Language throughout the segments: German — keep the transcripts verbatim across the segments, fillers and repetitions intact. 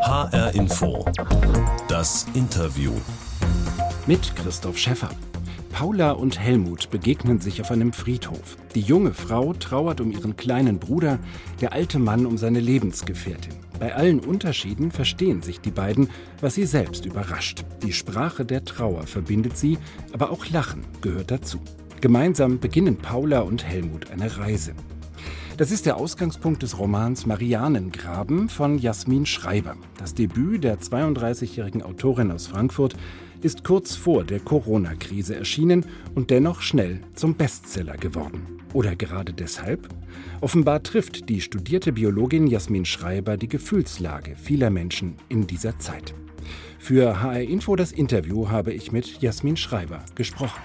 H R Info. Das Interview. Mit Christoph Schäffer. Paula und Helmut begegnen sich auf einem Friedhof. Die junge Frau trauert um ihren kleinen Bruder, der alte Mann um seine Lebensgefährtin. Bei allen Unterschieden verstehen sich die beiden, was sie selbst überrascht. Die Sprache der Trauer verbindet sie, aber auch Lachen gehört dazu. Gemeinsam beginnen Paula und Helmut eine Reise. Das ist der Ausgangspunkt des Romans Marianengraben von Jasmin Schreiber. Das Debüt der zweiunddreißigjährigen Autorin aus Frankfurt ist kurz vor der Corona-Krise erschienen und dennoch schnell zum Bestseller geworden. Oder gerade deshalb? Offenbar trifft die studierte Biologin Jasmin Schreiber die Gefühlslage vieler Menschen in dieser Zeit. Für H R Info das Interview habe ich mit Jasmin Schreiber gesprochen.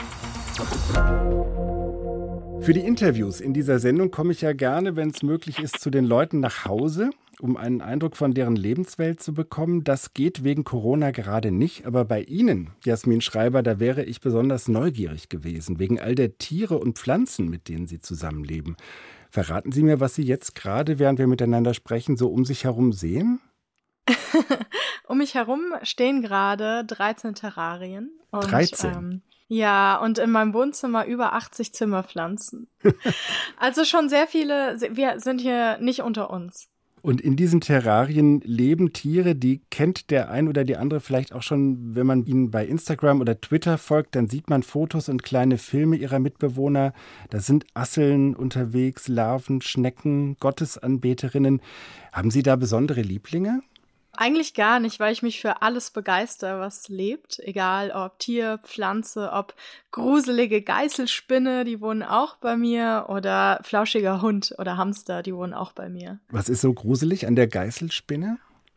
Für die Interviews in dieser Sendung komme ich ja gerne, wenn es möglich ist, zu den Leuten nach Hause, um einen Eindruck von deren Lebenswelt zu bekommen. Das geht wegen Corona gerade nicht, aber bei Ihnen, Jasmin Schreiber, da wäre ich besonders neugierig gewesen, wegen all der Tiere und Pflanzen, mit denen Sie zusammenleben. Verraten Sie mir, was Sie jetzt gerade, während wir miteinander sprechen, so um sich herum sehen? Um mich herum stehen gerade dreizehn Terrarien. Und, dreizehn? Ähm, ja, und in meinem Wohnzimmer über achtzig Zimmerpflanzen. Also schon sehr viele, wir sind hier nicht unter uns. Und in diesen Terrarien leben Tiere, die kennt der ein oder die andere vielleicht auch schon, wenn man ihnen bei Instagram oder Twitter folgt, dann sieht man Fotos und kleine Filme ihrer Mitbewohner. Da sind Asseln unterwegs, Larven, Schnecken, Gottesanbeterinnen. Haben Sie da besondere Lieblinge? Eigentlich gar nicht, weil ich mich für alles begeister, was lebt. Egal ob Tier, Pflanze, ob gruselige Geißelspinne, die wohnen auch bei mir, oder flauschiger Hund oder Hamster, die wohnen auch bei mir. Was ist so gruselig an der Geißelspinne?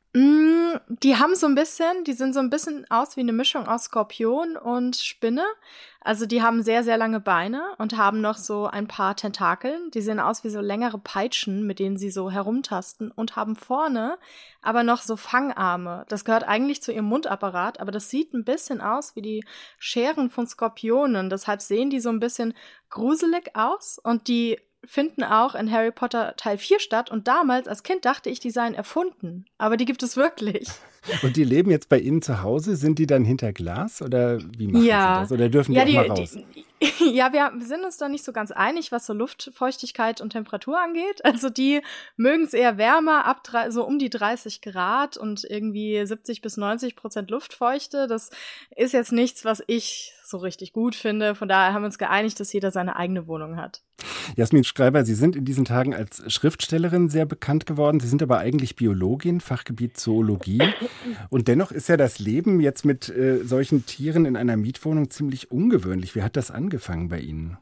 Mm, die haben so ein bisschen, die sind so ein bisschen aus wie eine Mischung aus Skorpion und Spinne. Also die haben sehr, sehr lange Beine und haben noch so ein paar Tentakeln. Die sehen aus wie so längere Peitschen, mit denen sie so herumtasten und haben vorne aber noch so Fangarme. Das gehört eigentlich zu ihrem Mundapparat, aber das sieht ein bisschen aus wie die Scheren von Skorpionen. Deshalb sehen die so ein bisschen gruselig aus und die finden auch in Harry Potter Teil vier statt. Und damals als Kind dachte ich, die seien erfunden. Aber die gibt es wirklich. Und die leben jetzt bei Ihnen zu Hause? Sind die dann hinter Glas oder wie machen ja. Sie das? Oder dürfen die, ja, auch die mal raus? Die, ja, wir sind uns da nicht so ganz einig, was so Luftfeuchtigkeit und Temperatur angeht. Also die mögen es eher wärmer, ab drei, so um die dreißig Grad und irgendwie siebzig bis neunzig Prozent Luftfeuchte. Das ist jetzt nichts, was ich so richtig gut finde. Von daher haben wir uns geeinigt, dass jeder seine eigene Wohnung hat. Jasmin Schreiber, Sie sind in diesen Tagen als Schriftstellerin sehr bekannt geworden. Sie sind aber eigentlich Biologin, Fachgebiet Zoologie. Und dennoch ist ja das Leben jetzt mit äh, solchen Tieren in einer Mietwohnung ziemlich ungewöhnlich. Wie hat das angefangen bei Ihnen?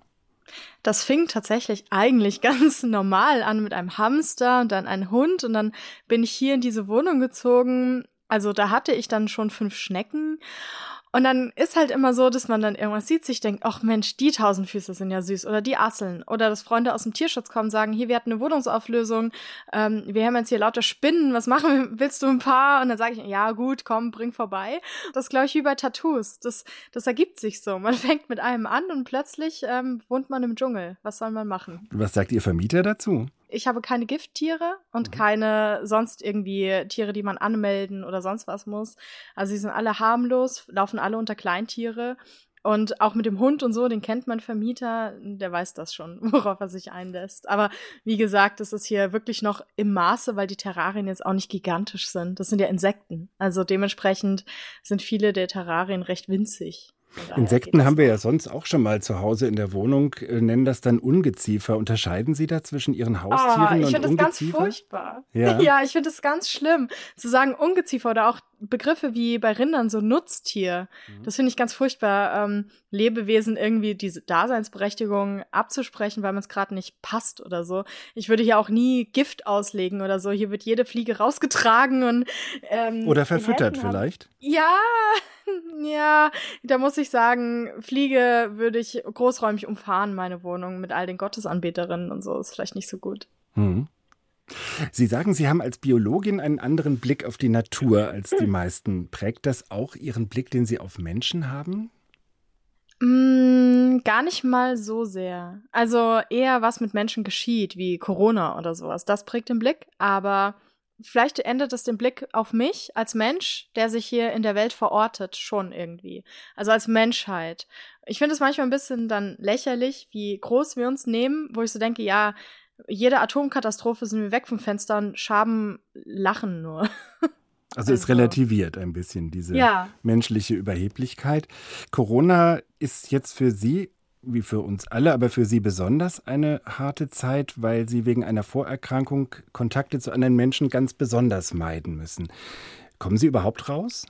Das fing tatsächlich eigentlich ganz normal an mit einem Hamster und dann einem Hund. Und dann bin ich hier in diese Wohnung gezogen. Also da hatte ich dann schon fünf Schnecken. Und dann ist halt immer so, dass man dann irgendwas sieht, sich denkt, ach Mensch, die Tausendfüße sind ja süß oder die Asseln. Oder dass Freunde aus dem Tierschutz kommen und sagen, hier, wir hatten eine Wohnungsauflösung, ähm, wir haben jetzt hier lauter Spinnen, was machen wir, willst du ein paar? Und dann sage ich, ja gut, komm, bring vorbei. Das ist, glaube ich, wie bei Tattoos. Das, das ergibt sich so. Man fängt mit einem an und plötzlich ähm, wohnt man im Dschungel. Was soll man machen? Was sagt Ihr Vermieter dazu? Ich habe keine Gifttiere und mhm. keine sonst irgendwie Tiere, die man anmelden oder sonst was muss. Also sie sind alle harmlos, laufen alle unter Kleintiere. Und auch mit dem Hund und so, den kennt mein Vermieter, der weiß das schon, worauf er sich einlässt. Aber wie gesagt, das ist hier wirklich noch im Maße, weil die Terrarien jetzt auch nicht gigantisch sind. Das sind ja Insekten. Also dementsprechend sind viele der Terrarien recht winzig. Insekten haben wir ja sonst auch schon mal zu Hause in der Wohnung, äh, nennen das dann Ungeziefer. Unterscheiden Sie da zwischen Ihren Haustieren oh, und Ungeziefer? Ich finde das ganz furchtbar. Ja, ja ich finde das ganz schlimm. Zu sagen Ungeziefer oder auch Begriffe wie bei Rindern, so Nutztier, mhm. das finde ich ganz furchtbar, ähm, Lebewesen irgendwie diese Daseinsberechtigung abzusprechen, weil man es gerade nicht passt oder so. Ich würde hier auch nie Gift auslegen oder so. Hier wird jede Fliege rausgetragen und ähm, oder verfüttert vielleicht? Ja, ja, da muss ich sagen, Fliege würde ich großräumig umfahren, meine Wohnung, mit all den Gottesanbeterinnen und so. Ist vielleicht nicht so gut. Mhm. Sie sagen, Sie haben als Biologin einen anderen Blick auf die Natur als die meisten. Prägt das auch Ihren Blick, den Sie auf Menschen haben? Mm, gar nicht mal so sehr. Also eher was mit Menschen geschieht, wie Corona oder sowas. Das prägt den Blick, aber vielleicht ändert es den Blick auf mich als Mensch, der sich hier in der Welt verortet, schon irgendwie. Also als Menschheit. Ich finde es manchmal ein bisschen dann lächerlich, wie groß wir uns nehmen, wo ich so denke, ja, jede Atomkatastrophe sind wir weg vom Fenster und Schaben lachen nur. Also es Also. relativiert ein bisschen diese Ja. menschliche Überheblichkeit. Corona ist jetzt für Sie, wie für uns alle, aber für Sie besonders eine harte Zeit, weil Sie wegen einer Vorerkrankung Kontakte zu anderen Menschen ganz besonders meiden müssen. Kommen Sie überhaupt raus?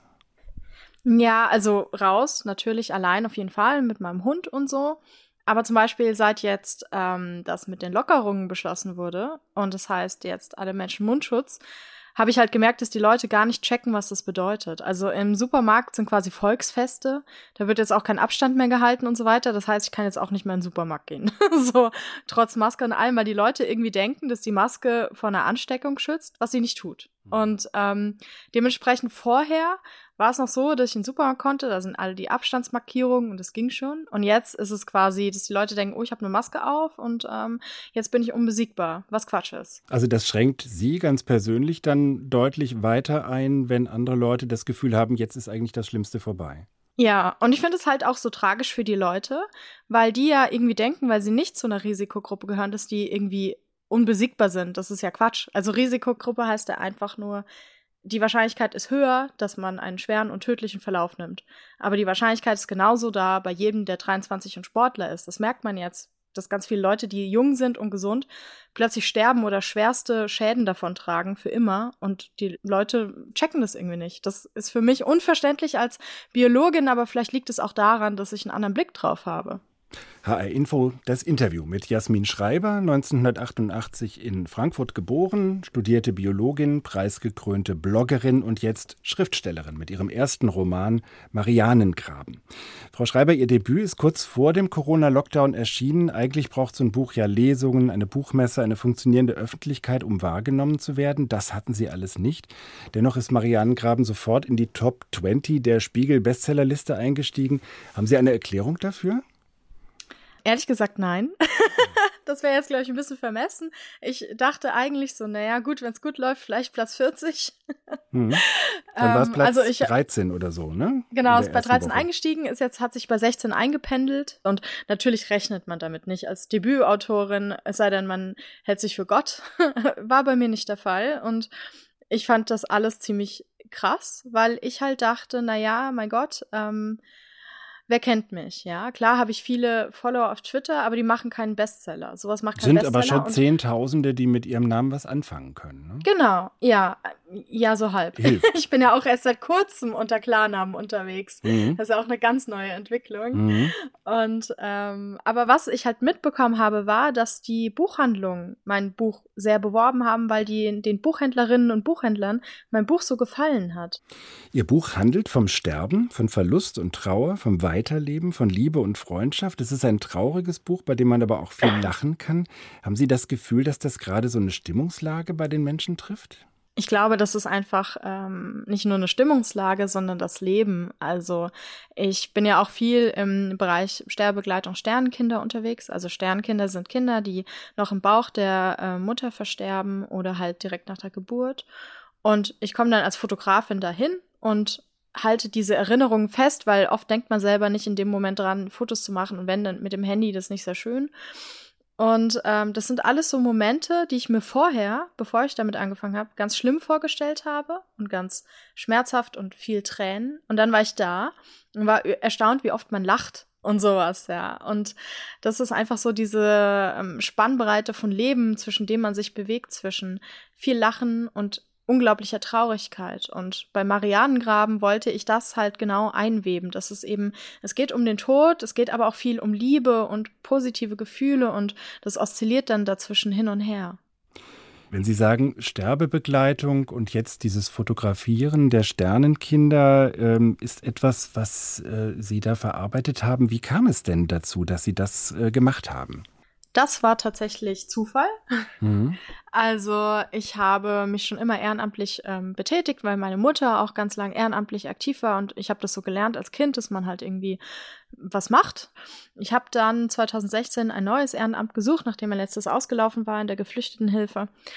Ja, also raus, natürlich allein auf jeden Fall mit meinem Hund und so. Aber zum Beispiel seit jetzt ähm, das mit den Lockerungen beschlossen wurde und das heißt jetzt alle Menschen Mundschutz, habe ich halt gemerkt, dass die Leute gar nicht checken, was das bedeutet. Also im Supermarkt sind quasi Volksfeste, da wird jetzt auch kein Abstand mehr gehalten und so weiter. Das heißt, ich kann jetzt auch nicht mehr in den Supermarkt gehen. So, trotz Maske und allem, weil die Leute irgendwie denken, dass die Maske vor einer Ansteckung schützt, was sie nicht tut. Und ähm, dementsprechend vorher war es noch so, dass ich in den Supermarkt konnte, da sind alle die Abstandsmarkierungen und das ging schon. Und jetzt ist es quasi, dass die Leute denken, oh, ich habe eine Maske auf und ähm, jetzt bin ich unbesiegbar, was Quatsch ist. Also das schränkt Sie ganz persönlich dann deutlich weiter ein, wenn andere Leute das Gefühl haben, jetzt ist eigentlich das Schlimmste vorbei. Ja, und ich finde es halt auch so tragisch für die Leute, weil die ja irgendwie denken, weil sie nicht zu einer Risikogruppe gehören, dass die irgendwie unbesiegbar sind. Das ist ja Quatsch. Also Risikogruppe heißt ja einfach nur, die Wahrscheinlichkeit ist höher, dass man einen schweren und tödlichen Verlauf nimmt. Aber die Wahrscheinlichkeit ist genauso da bei jedem, der dreiundzwanzig und Sportler ist. Das merkt man jetzt, dass ganz viele Leute, die jung sind und gesund, plötzlich sterben oder schwerste Schäden davon tragen für immer. Und die Leute checken das irgendwie nicht. Das ist für mich unverständlich als Biologin, aber vielleicht liegt es auch daran, dass ich einen anderen Blick drauf habe. H R Info, das Interview mit Jasmin Schreiber, neunzehnhundertachtundachtzig in Frankfurt geboren, studierte Biologin, preisgekrönte Bloggerin und jetzt Schriftstellerin mit ihrem ersten Roman Marianengraben. Frau Schreiber, Ihr Debüt ist kurz vor dem Corona-Lockdown erschienen. Eigentlich braucht so ein Buch ja Lesungen, eine Buchmesse, eine funktionierende Öffentlichkeit, um wahrgenommen zu werden. Das hatten Sie alles nicht. Dennoch ist Marianengraben sofort in die Top zwanzig der Spiegel-Bestsellerliste eingestiegen. Haben Sie eine Erklärung dafür? Ehrlich gesagt, nein. Das wäre jetzt, glaube ich, ein bisschen vermessen. Ich dachte eigentlich so, naja, gut, wenn es gut läuft, vielleicht Platz vierzig. Hm. Dann war es Ähm, Platz also ich- dreizehn oder so, ne? Genau, In ist der bei ersten dreizehn Woche. eingestiegen, ist jetzt, hat sich bei sechzehn eingependelt. Und natürlich rechnet man damit nicht als Debütautorin, es sei denn, man hält sich für Gott. War bei mir nicht der Fall. Und ich fand das alles ziemlich krass, weil ich halt dachte, naja, mein Gott, ähm, wer kennt mich, ja? Klar habe ich viele Follower auf Twitter, aber die machen keinen Bestseller. Sowas macht keinen Sind Bestseller. aber schon und- Zehntausende, die mit Ihrem Namen was anfangen können. Ne? Genau, ja, ja, so halb. Hilft. Ich bin ja auch erst seit kurzem unter Klarnamen unterwegs. Mhm. Das ist ja auch eine ganz neue Entwicklung. Mhm. Und ähm, aber was ich halt mitbekommen habe, war, dass die Buchhandlungen mein Buch sehr beworben haben, weil die den Buchhändlerinnen und Buchhändlern mein Buch so gefallen hat. Ihr Buch handelt vom Sterben, von Verlust und Trauer, vom Weiterleben, von Liebe und Freundschaft. Es ist ein trauriges Buch, bei dem man aber auch viel lachen kann. Haben Sie das Gefühl, dass das gerade so eine Stimmungslage bei den Menschen trifft? Ich glaube, das ist einfach ähm, nicht nur eine Stimmungslage, sondern das Leben. Also ich bin ja auch viel im Bereich Sterbebegleitung Sternenkinder unterwegs. Also Sternenkinder sind Kinder, die noch im Bauch der äh, Mutter versterben oder halt direkt nach der Geburt. Und ich komme dann als Fotografin dahin und halte diese Erinnerungen fest, weil oft denkt man selber nicht in dem Moment dran, Fotos zu machen und wenn, dann mit dem Handy, das ist nicht sehr schön. Und ähm, das sind alles so Momente, die ich mir vorher, bevor ich damit angefangen habe, ganz schlimm vorgestellt habe und ganz schmerzhaft und viel Tränen. Und dann war ich da und war erstaunt, wie oft man lacht und sowas, ja. Und das ist einfach so diese ähm, Spannbreite von Leben, zwischen dem man sich bewegt, zwischen viel Lachen und unglaublicher Traurigkeit. Und bei Marianengraben wollte ich das halt genau einweben. Das ist eben, es geht um den Tod, es geht aber auch viel um Liebe und positive Gefühle und das oszilliert dann dazwischen hin und her. Wenn Sie sagen Sterbebegleitung und jetzt dieses Fotografieren der Sternenkinder ähm, ist etwas, was äh, Sie da verarbeitet haben. Wie kam es denn dazu, dass Sie das äh, gemacht haben? Das war tatsächlich Zufall. Mhm. Also ich habe mich schon immer ehrenamtlich ähm, betätigt, weil meine Mutter auch ganz lang ehrenamtlich aktiv war und ich habe das so gelernt als Kind, dass man halt irgendwie was macht. Ich habe dann zwanzig sechzehn ein neues Ehrenamt gesucht, nachdem mein letztes ausgelaufen war in der Geflüchtetenhilfe.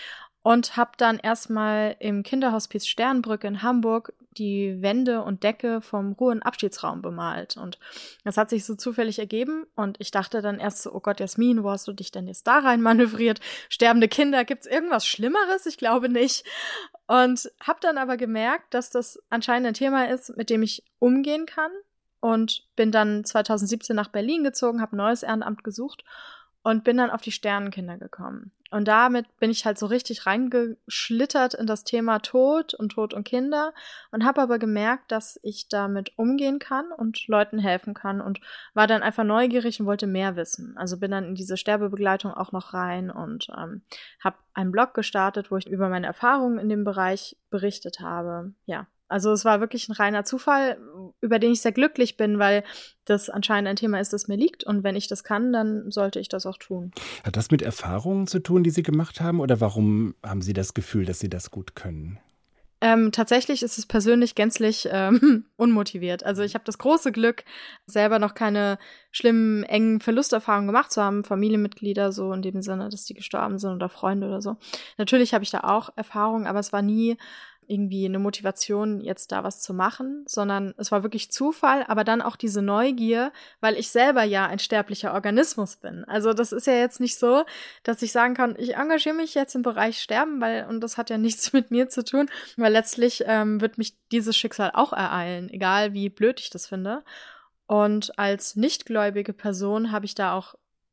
und habe dann erstmal im Kinderhospiz Sternbrücke in Hamburg die Wände und Decke vom Ruhen-Abschiedsraum bemalt. Und das hat sich so zufällig ergeben. Und ich dachte dann erst so, oh Gott, Jasmin, wo hast du dich denn jetzt da rein manövriert? Sterbende Kinder, gibt's irgendwas Schlimmeres? Ich glaube nicht. Und habe dann aber gemerkt, dass das anscheinend ein Thema ist, mit dem ich umgehen kann. Und bin dann zweitausendsiebzehn nach Berlin gezogen, habe ein neues Ehrenamt gesucht und bin dann auf die Sternenkinder gekommen. Und damit bin ich halt so richtig reingeschlittert in das Thema Tod und Tod und Kinder und habe aber gemerkt, dass ich damit umgehen kann und Leuten helfen kann und war dann einfach neugierig und wollte mehr wissen. Also bin dann in diese Sterbebegleitung auch noch rein und ähm, habe einen Blog gestartet, wo ich über meine Erfahrungen in dem Bereich berichtet habe. Ja, also es war wirklich ein reiner Zufall, über den ich sehr glücklich bin, weil das anscheinend ein Thema ist, das mir liegt. Und wenn ich das kann, dann sollte ich das auch tun. Hat das mit Erfahrungen zu tun, die Sie gemacht haben? Oder warum haben Sie das Gefühl, dass Sie das gut können? Ähm, tatsächlich ist es persönlich gänzlich ähm, unmotiviert. Also ich habe das große Glück, selber noch keine schlimmen, engen Verlusterfahrungen gemacht zu haben. Familienmitglieder so in dem Sinne, dass die gestorben sind oder Freunde oder so. Natürlich habe ich da auch Erfahrungen, aber es war nie irgendwie eine Motivation, jetzt da was zu machen, sondern es war wirklich Zufall, aber dann auch diese Neugier, weil ich selber ja ein sterblicher Organismus bin. Also das ist ja jetzt nicht so, dass ich sagen kann, ich engagiere mich jetzt im Bereich Sterben, weil, und das hat ja nichts mit mir zu tun, weil letztlich ähm, wird mich dieses Schicksal auch ereilen, egal wie blöd ich das finde. Und als nichtgläubige Person habe ich da auch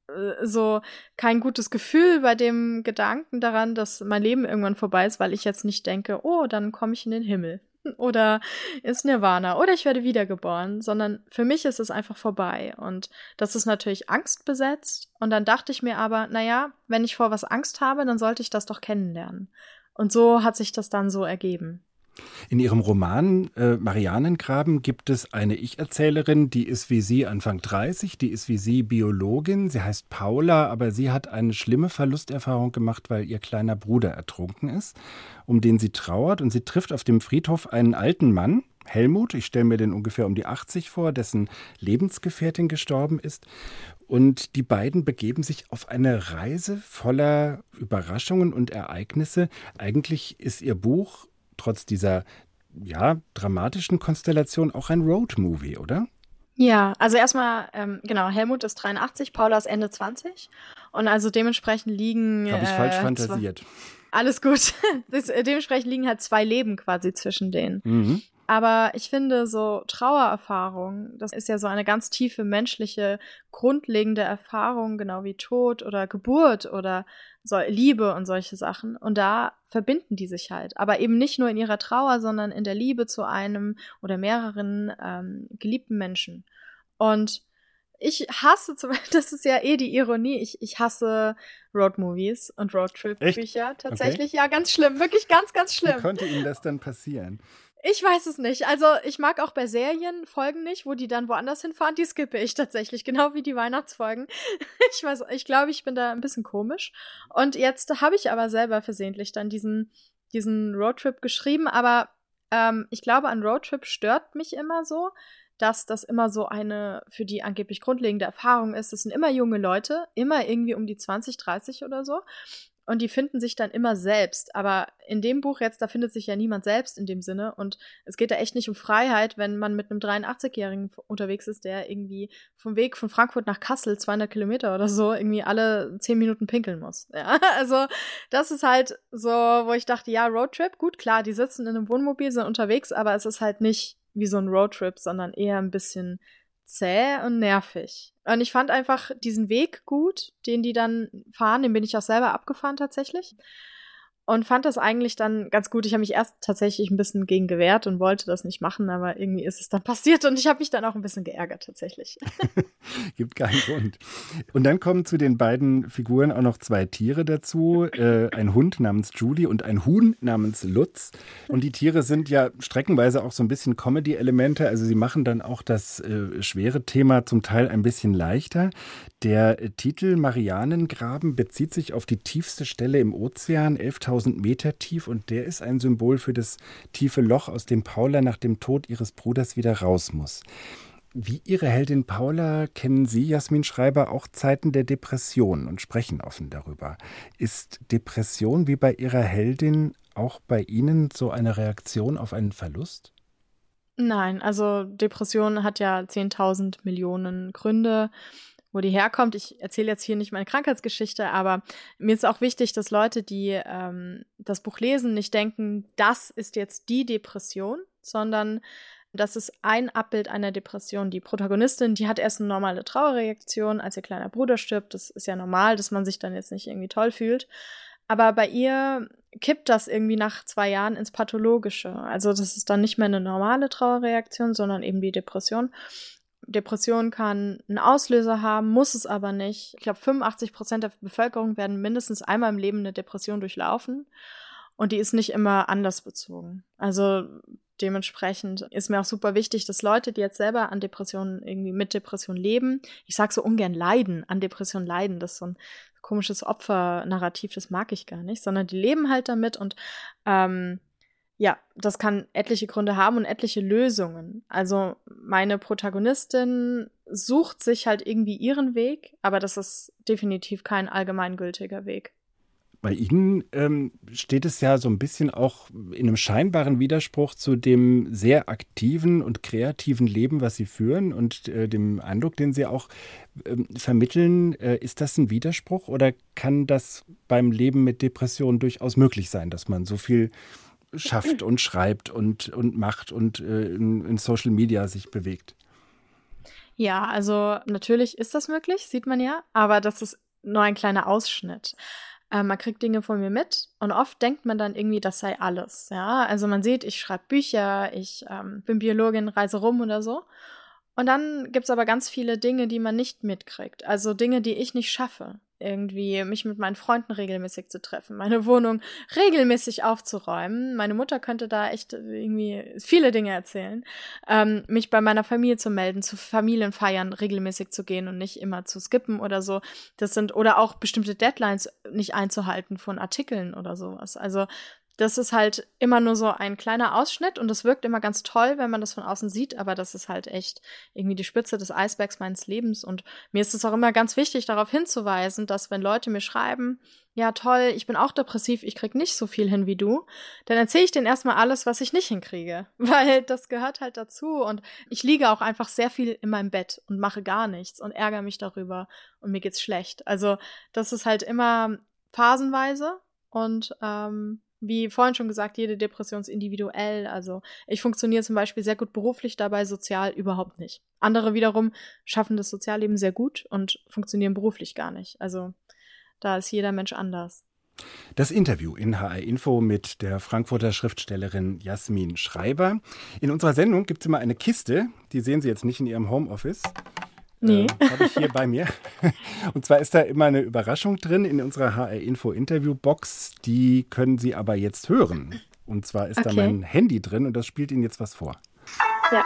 so kein gutes Gefühl bei dem Gedanken daran, dass mein Leben irgendwann vorbei ist, weil ich jetzt nicht denke, oh, dann komme ich in den Himmel oder ins Nirvana oder ich werde wiedergeboren, sondern für mich ist es einfach vorbei und das ist natürlich angstbesetzt und dann dachte ich mir aber, naja, wenn ich vor was Angst habe, dann sollte ich das doch kennenlernen und so hat sich das dann so ergeben. In Ihrem Roman äh, Marianengraben gibt es eine Ich-Erzählerin, die ist wie Sie Anfang dreißig, die ist wie Sie Biologin, sie heißt Paula, aber sie hat eine schlimme Verlusterfahrung gemacht, weil ihr kleiner Bruder ertrunken ist, um den sie trauert und sie trifft auf dem Friedhof einen alten Mann, Helmut, ich stelle mir den ungefähr um die achtzig vor, dessen Lebensgefährtin gestorben ist. Und die beiden begeben sich auf eine Reise voller Überraschungen und Ereignisse. Eigentlich ist ihr Buch trotz dieser ja, dramatischen Konstellation auch ein Roadmovie, oder? Ja, also erstmal, ähm, genau, Helmut ist dreiundachtzig, Paula ist Ende zwanzig und also dementsprechend liegen... Habe ich äh, falsch fantasiert. Zwei, alles gut. Das, dementsprechend liegen halt zwei Leben quasi zwischen denen. Mhm. Aber ich finde, so Trauererfahrung, das ist ja so eine ganz tiefe menschliche, grundlegende Erfahrung, genau wie Tod oder Geburt oder so Liebe und solche Sachen. Und da verbinden die sich halt. Aber eben nicht nur in ihrer Trauer, sondern in der Liebe zu einem oder mehreren ähm, geliebten Menschen. Und ich hasse, zum Beispiel, das ist ja eh die Ironie, ich, ich hasse Roadmovies und Roadtrip-Bücher. Tatsächlich, okay. Ja, ganz schlimm, wirklich ganz, ganz schlimm. Wie konnte Ihnen das dann passieren? Ich weiß es nicht. Also ich mag auch bei Serien Folgen nicht, wo die dann woanders hinfahren. Die skippe ich tatsächlich, genau wie die Weihnachtsfolgen. Ich weiß, ich glaube, ich bin da ein bisschen komisch. Und jetzt habe ich aber selber versehentlich dann diesen, diesen Roadtrip geschrieben. Aber ähm, ich glaube, an Roadtrip stört mich immer so, dass das immer so eine für die angeblich grundlegende Erfahrung ist. Das sind immer junge Leute, immer irgendwie um die zwanzig, dreißig oder so. Und die finden sich dann immer selbst. Aber in dem Buch jetzt, da findet sich ja niemand selbst in dem Sinne. Und es geht da echt nicht um Freiheit, wenn man mit einem dreiundachtzigjährigen unterwegs ist, der irgendwie vom Weg von Frankfurt nach Kassel, zweihundert Kilometer oder so, irgendwie alle zehn Minuten pinkeln muss. Ja, also das ist halt so, wo ich dachte, ja, Roadtrip, gut, klar, die sitzen in einem Wohnmobil, sind unterwegs, aber es ist halt nicht wie so ein Roadtrip, sondern eher ein bisschen zäh und nervig. Und ich fand einfach diesen Weg gut, den die dann fahren, den bin ich auch selber abgefahren tatsächlich. Und fand das eigentlich dann ganz gut. Ich habe mich erst tatsächlich ein bisschen gegen gewehrt und wollte das nicht machen, aber irgendwie ist es dann passiert und ich habe mich dann auch ein bisschen geärgert tatsächlich. Gibt keinen Grund. Und dann kommen zu den beiden Figuren auch noch zwei Tiere dazu. Äh, ein Hund namens Julie und ein Huhn namens Lutz. Und die Tiere sind ja streckenweise auch so ein bisschen Comedy-Elemente. Also sie machen dann auch das äh, schwere Thema zum Teil ein bisschen leichter. Der äh, Titel Marianengraben bezieht sich auf die tiefste Stelle im Ozean, elftausend Meter tief. Und der ist ein Symbol für das tiefe Loch, aus dem Paula nach dem Tod ihres Bruders wieder raus muss. Wie Ihre Heldin Paula kennen Sie, Jasmin Schreiber, auch Zeiten der Depression und sprechen offen darüber. Ist Depression wie bei Ihrer Heldin auch bei Ihnen so eine Reaktion auf einen Verlust? Nein, also Depression hat ja zehntausend Millionen Gründe, wo die herkommt. Ich erzähle jetzt hier nicht meine Krankheitsgeschichte, aber mir ist auch wichtig, dass Leute, die ähm, das Buch lesen, nicht denken, das ist jetzt die Depression, sondern das ist ein Abbild einer Depression. Die Protagonistin, die hat erst eine normale Trauerreaktion, als ihr kleiner Bruder stirbt. Das ist ja normal, dass man sich dann jetzt nicht irgendwie toll fühlt. Aber bei ihr kippt das irgendwie nach zwei Jahren ins Pathologische. Also das ist dann nicht mehr eine normale Trauerreaktion, sondern eben die Depression. Depression kann einen Auslöser haben, muss es aber nicht. Ich glaube, fünfundachtzig Prozent der Bevölkerung werden mindestens einmal im Leben eine Depression durchlaufen. Und die ist nicht immer andersbezogen. Also dementsprechend ist mir auch super wichtig, dass Leute, die jetzt selber an Depressionen, irgendwie mit Depression leben, ich sage so ungern leiden, an Depression leiden, das ist so ein komisches Opfernarrativ, das mag ich gar nicht, sondern die leben halt damit und ähm, ja, das kann etliche Gründe haben und etliche Lösungen. Also meine Protagonistin sucht sich halt irgendwie ihren Weg, aber das ist definitiv kein allgemeingültiger Weg. Bei Ihnen ähm, steht es ja so ein bisschen auch in einem scheinbaren Widerspruch zu dem sehr aktiven und kreativen Leben, was Sie führen und äh, dem Eindruck, den Sie auch ähm, vermitteln. Äh, ist das ein Widerspruch oder kann das beim Leben mit Depressionen durchaus möglich sein, dass man so viel schafft und schreibt und, und macht und äh, in, in Social Media sich bewegt? Ja, also natürlich ist das möglich, sieht man ja, aber das ist nur ein kleiner Ausschnitt. Äh, man kriegt Dinge von mir mit und oft denkt man dann irgendwie, das sei alles. Ja, also man sieht, ich schreibe Bücher, ich ähm, bin Biologin, reise rum oder so. Und dann gibt's aber ganz viele Dinge, die man nicht mitkriegt. Also Dinge, die ich nicht schaffe. Irgendwie mich mit meinen Freunden regelmäßig zu treffen, meine Wohnung regelmäßig aufzuräumen. Meine Mutter könnte da echt irgendwie viele Dinge erzählen. Ähm, mich bei meiner Familie zu melden, zu Familienfeiern regelmäßig zu gehen und nicht immer zu skippen oder so. Das sind, oder auch bestimmte Deadlines nicht einzuhalten von Artikeln oder sowas. Also das ist halt immer nur so ein kleiner Ausschnitt und das wirkt immer ganz toll, wenn man das von außen sieht, aber das ist halt echt irgendwie die Spitze des Eisbergs meines Lebens und mir ist es auch immer ganz wichtig, darauf hinzuweisen, dass wenn Leute mir schreiben, ja toll, ich bin auch depressiv, ich krieg nicht so viel hin wie du, dann erzähle ich denen erstmal alles, was ich nicht hinkriege, weil das gehört halt dazu und ich liege auch einfach sehr viel in meinem Bett und mache gar nichts und ärgere mich darüber und mir geht's schlecht. Also das ist halt immer phasenweise und ähm, wie vorhin schon gesagt, jede Depression ist individuell. Also ich funktioniere zum Beispiel sehr gut beruflich, dabei sozial überhaupt nicht. Andere wiederum schaffen das Sozialleben sehr gut und funktionieren beruflich gar nicht. Also da ist jeder Mensch anders. Das Interview in H R Info mit der Frankfurter Schriftstellerin Jasmin Schreiber. In unserer Sendung gibt es immer eine Kiste, die sehen Sie jetzt nicht in Ihrem Homeoffice. Nee. Äh, habe ich hier bei mir. Und zwar ist da immer eine Überraschung drin in unserer H R-Info-Interview-Box. Die können Sie aber jetzt hören. Und zwar ist okay. da mein Handy drin und das spielt Ihnen jetzt was vor. Ja.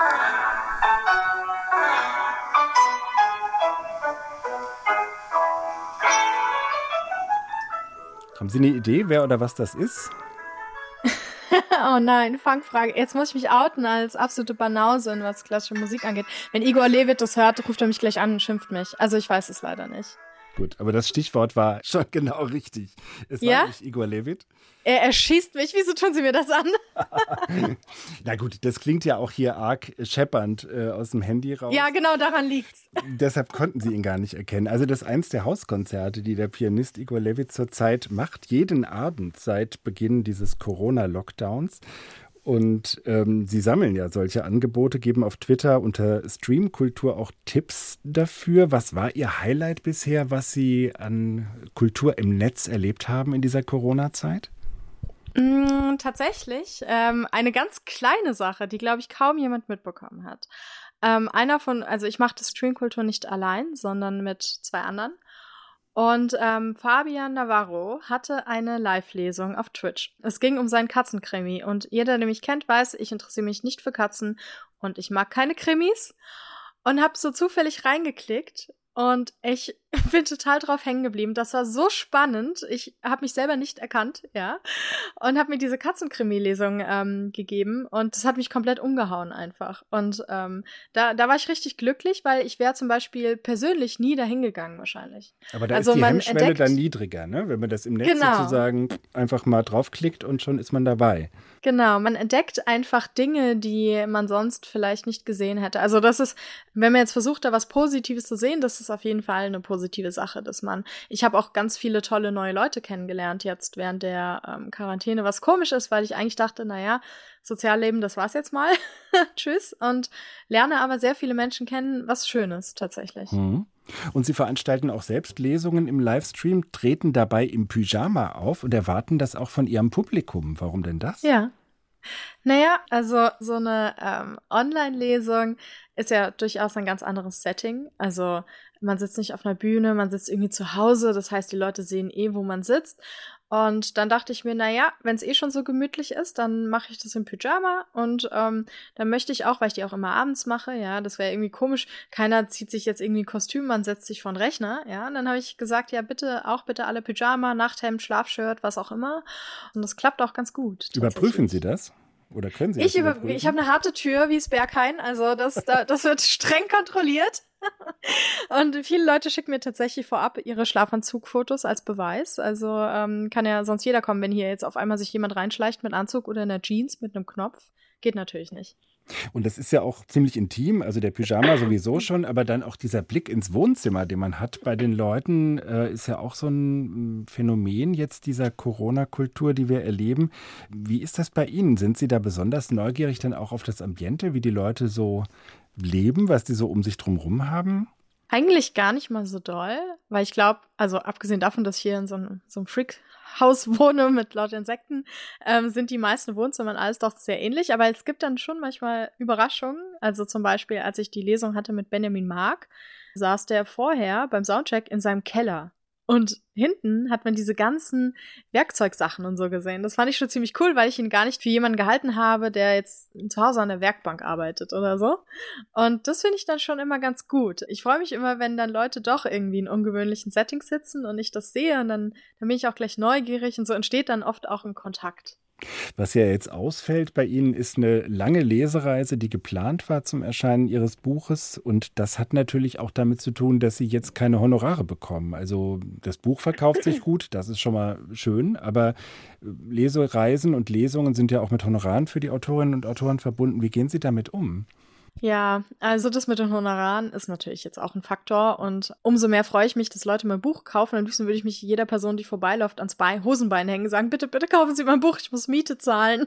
Haben Sie eine Idee, wer oder was das ist? Oh nein, Fangfrage. Jetzt muss ich mich outen als absolute Banause, was klassische Musik angeht. Wenn Igor Levit das hört, ruft er mich gleich an und schimpft mich. Also ich weiß es leider nicht. Gut, aber das Stichwort war schon genau richtig. Es ja? war nicht Igor Levit. Er erschießt mich. Wieso tun Sie mir das an? Na gut, das klingt ja auch hier arg scheppernd äh, aus dem Handy raus. Ja, genau, daran liegt's. Deshalb konnten Sie ihn gar nicht erkennen. Also das ist eins der Hauskonzerte, die der Pianist Igor Levit zurzeit macht, jeden Abend seit Beginn dieses Corona-Lockdowns. Und ähm, Sie sammeln ja solche Angebote, geben auf Twitter unter Streamkultur auch Tipps dafür. Was war Ihr Highlight bisher, was Sie an Kultur im Netz erlebt haben in dieser Corona-Zeit? Mm, tatsächlich ähm, eine ganz kleine Sache, die, glaube ich, kaum jemand mitbekommen hat. Ähm, einer von, also ich mache das Streamkultur nicht allein, sondern mit zwei anderen. Und ähm, Fabian Navarro hatte eine Live-Lesung auf Twitch. Es ging um seinen Katzenkrimi. Und jeder, der mich kennt, weiß, ich interessiere mich nicht für Katzen und ich mag keine Krimis. Und habe so zufällig reingeklickt. Und ich bin total drauf hängen geblieben. Das war so spannend. Ich habe mich selber nicht erkannt, ja, und habe mir diese Katzenkrimi-Lesung ähm, gegeben und das hat mich komplett umgehauen einfach. Und ähm, da, da war ich richtig glücklich, weil ich wäre zum Beispiel persönlich nie dahin gegangen wahrscheinlich. Aber da also ist die man Hemmschwelle entdeckt, dann niedriger, ne? Wenn man das im Netz genau. sozusagen einfach mal draufklickt und schon ist man dabei. Genau, man entdeckt einfach Dinge, die man sonst vielleicht nicht gesehen hätte. Also das ist, wenn man jetzt versucht, da was Positives zu sehen, das ist auf jeden Fall eine positive Sache, dass man, ich habe auch ganz viele tolle neue Leute kennengelernt jetzt während der ähm, Quarantäne, was komisch ist, weil ich eigentlich dachte, naja, Sozialleben, das war's jetzt mal, tschüss, und lerne aber sehr viele Menschen kennen, was Schönes tatsächlich. Mhm. Und Sie veranstalten auch selbst Lesungen im Livestream, treten dabei im Pyjama auf und erwarten das auch von Ihrem Publikum. Warum denn das? Ja. Naja, also so eine ähm, Online-Lesung ist ja durchaus ein ganz anderes Setting. Also man sitzt nicht auf einer Bühne, man sitzt irgendwie zu Hause. Das heißt, die Leute sehen eh, wo man sitzt. Und dann dachte ich mir, naja, wenn es eh schon so gemütlich ist, dann mache ich das im Pyjama. Und ähm, dann möchte ich auch, weil ich die auch immer abends mache, ja, das wäre irgendwie komisch. Keiner zieht sich jetzt irgendwie ein Kostüm, man setzt sich vor den Rechner, ja. Und dann habe ich gesagt, ja, bitte, auch bitte alle Pyjama, Nachthemd, Schlafshirt, was auch immer. Und das klappt auch ganz gut. Überprüfen Sie das? Oder können Sie das Ich, über, überprüfen? ich habe eine harte Tür, wie es Berghain, also das, da, das wird streng kontrolliert. Und viele Leute schicken mir tatsächlich vorab ihre Schlafanzugfotos als Beweis. Also ähm, kann ja sonst jeder kommen, wenn hier jetzt auf einmal sich jemand reinschleicht mit Anzug oder in der Jeans mit einem Knopf. Geht natürlich nicht. Und das ist ja auch ziemlich intim, also der Pyjama sowieso schon, aber dann auch dieser Blick ins Wohnzimmer, den man hat bei den Leuten, äh, ist ja auch so ein Phänomen jetzt dieser Corona-Kultur, die wir erleben. Wie ist das bei Ihnen? Sind Sie da besonders neugierig dann auch auf das Ambiente, wie die Leute so leben, was die so um sich drumherum haben? Eigentlich gar nicht mal so doll, weil ich glaube, also abgesehen davon, dass ich hier in so einem, so einem Freak-Haus wohne mit lauter Insekten, ähm, sind die meisten Wohnzimmer alles doch sehr ähnlich. Aber es gibt dann schon manchmal Überraschungen. Also zum Beispiel, als ich die Lesung hatte mit Benjamin Mark, saß der vorher beim Soundcheck in seinem Keller. Und hinten hat man diese ganzen Werkzeugsachen und so gesehen. Das fand ich schon ziemlich cool, weil ich ihn gar nicht für jemanden gehalten habe, der jetzt zu Hause an der Werkbank arbeitet oder so. Und das finde ich dann schon immer ganz gut. Ich freue mich immer, wenn dann Leute doch irgendwie in ungewöhnlichen Settings sitzen und ich das sehe. Und dann, dann bin ich auch gleich neugierig und so entsteht dann oft auch ein Kontakt. Was ja jetzt ausfällt bei Ihnen, ist eine lange Lesereise, die geplant war zum Erscheinen Ihres Buches. Und das hat natürlich auch damit zu tun, dass Sie jetzt keine Honorare bekommen. Also das Buch verkauft sich gut, das ist schon mal schön. Aber Lesereisen und Lesungen sind ja auch mit Honoraren für die Autorinnen und Autoren verbunden. Wie gehen Sie damit um? Ja, also das mit den Honoraren ist natürlich jetzt auch ein Faktor und umso mehr freue ich mich, dass Leute mein Buch kaufen. Am liebsten würde ich mich jeder Person, die vorbeiläuft, ans Bein, Hosenbein hängen, sagen, bitte, bitte kaufen Sie mein Buch, ich muss Miete zahlen.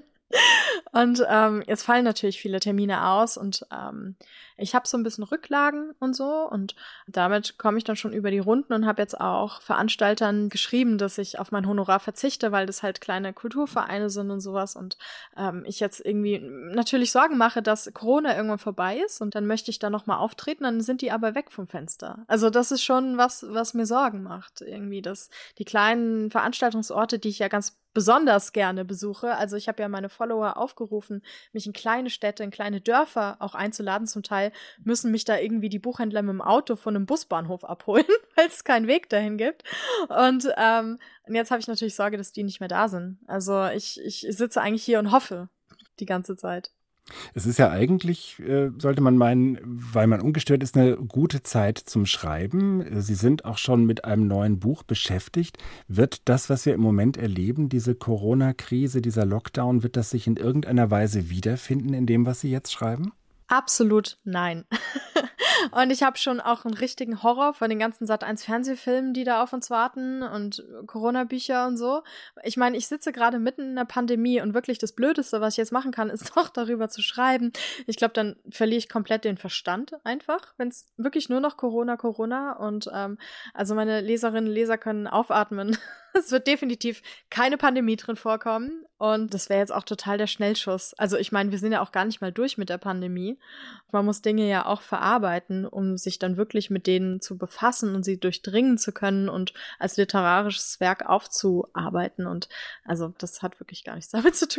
Und ähm, jetzt fallen natürlich viele Termine aus und ähm, ich habe so ein bisschen Rücklagen und so und damit komme ich dann schon über die Runden und habe jetzt auch Veranstaltern geschrieben, dass ich auf mein Honorar verzichte, weil das halt kleine Kulturvereine sind und sowas und ähm, ich jetzt irgendwie natürlich Sorgen mache, dass Corona irgendwann vorbei ist und dann möchte ich da nochmal auftreten, dann sind die aber weg vom Fenster. Also das ist schon was, was mir Sorgen macht, irgendwie, dass die kleinen Veranstaltungsorte, die ich ja ganz besonders gerne besuche. Also ich habe ja meine Follower aufgerufen, mich in kleine Städte, in kleine Dörfer auch einzuladen. Zum Teil müssen mich da irgendwie die Buchhändler mit dem Auto von einem Busbahnhof abholen, weil es keinen Weg dahin gibt. Und ähm, jetzt habe ich natürlich Sorge, dass die nicht mehr da sind. Also ich, ich sitze eigentlich hier und hoffe die ganze Zeit. Es ist ja eigentlich, äh, sollte man meinen, weil man ungestört ist, eine gute Zeit zum Schreiben. Sie sind auch schon mit einem neuen Buch beschäftigt. Wird das, was wir im Moment erleben, diese Corona-Krise, dieser Lockdown, wird das sich in irgendeiner Weise wiederfinden in dem, was Sie jetzt schreiben? Absolut nein. Und ich habe schon auch einen richtigen Horror vor den ganzen Sat eins Fernsehfilmen, die da auf uns warten und Corona-Bücher und so. Ich meine, ich sitze gerade mitten in der Pandemie und wirklich das Blödeste, was ich jetzt machen kann, ist doch darüber zu schreiben. Ich glaube, dann verliere ich komplett den Verstand einfach, wenn es wirklich nur noch Corona, Corona und ähm, also meine Leserinnen und Leser können aufatmen. Es wird definitiv keine Pandemie drin vorkommen und das wäre jetzt auch total der Schnellschuss. Also ich meine, wir sind ja auch gar nicht mal durch mit der Pandemie. Man muss Dinge ja auch verarbeiten, um sich dann wirklich mit denen zu befassen und sie durchdringen zu können und als literarisches Werk aufzuarbeiten und also das hat wirklich gar nichts damit zu tun.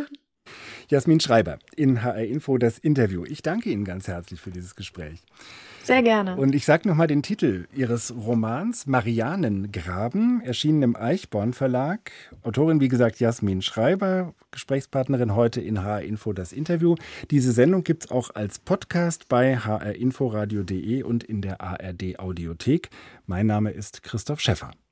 Jasmin Schreiber in H R Info das Interview. Ich danke Ihnen ganz herzlich für dieses Gespräch. Sehr gerne. Und ich sage nochmal den Titel Ihres Romans Marianengraben, erschienen im Eichborn Verlag. Autorin, wie gesagt, Jasmin Schreiber, Gesprächspartnerin heute in H R Info das Interview. Diese Sendung gibt es auch als Podcast bei h r inforadio punkt d e und in der A R D Audiothek. Mein Name ist Christoph Schäffer.